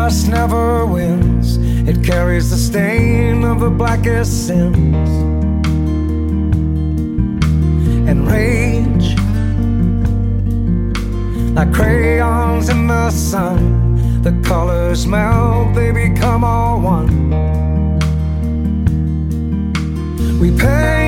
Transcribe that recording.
trust never wins. It carries the stain of the blackest sins. And rage, like crayons in the sun, the colors melt, they become all one. We pay